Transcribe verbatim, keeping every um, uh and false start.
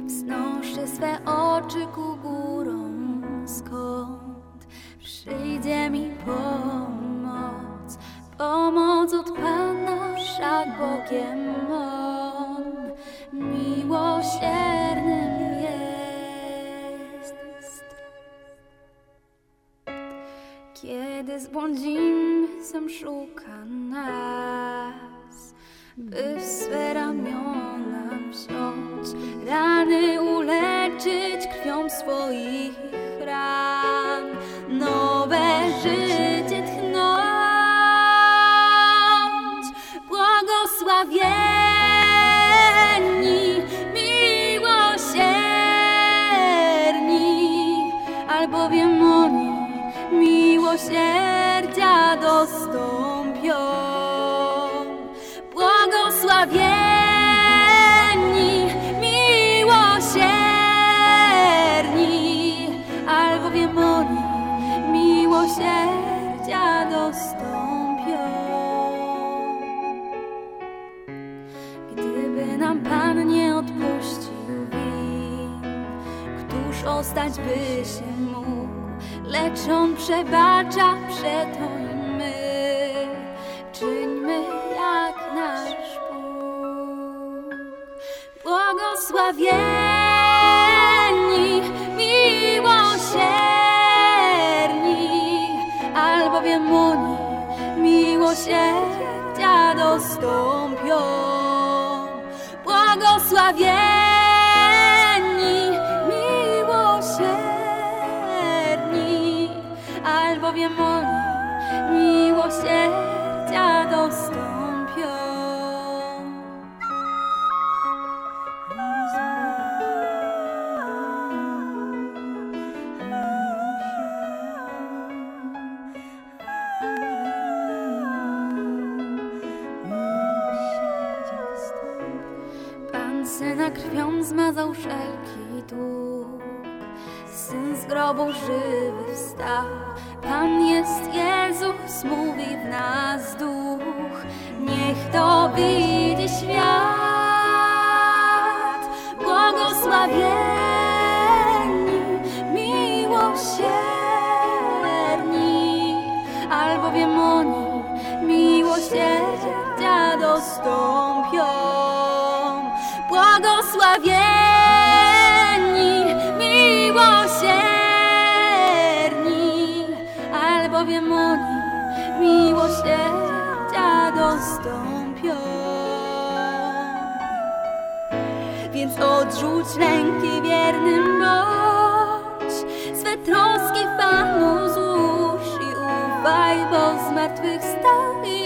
Wznoszę swe oczy ku górom, skąd przyjdzie mi pomoc. Pomoc od Pana, wszak Bogiem On miłosiernym jest. Kiedy zbłądzimy, sam szuka nas, by w swe ramiona wziąć, rany uleczyć krwią swoich ran, nowe życie tchnąć. Błogosławieni, miłosierni, albowiem oni miłosierdzia dostąpią. Błogosławieni, miłosierni, albowiem oni miłosierdzia dostąpią. Gdyby nam Pan nie odpuścił win, któż ostać by się mógł? Lecz On przebacza, przeto i my czyńmy jak nasz Bóg. Błogosławieni, miłosierni, albowiem oni miłosierdzia dostąpią. Błogosławieni, miłosierni, albowiem oni miłosierdzia dostąpią. Pan Syna krwią zmazał wszelki dług, Syn z grobu żywy wstał. Pan jest Jezus, mówi w nas Duch, niech to widzi świat. Błogosławieni, miłosierni, albowiem oni miłosierdzia dostąpią. Błogosławieni, miłosierni, albowiem oni miłosierdzia dostąpią. Więc odrzuć lęki, wiernym bądź, swe troski Panu złóż i ufaj, bo zmartwychwstał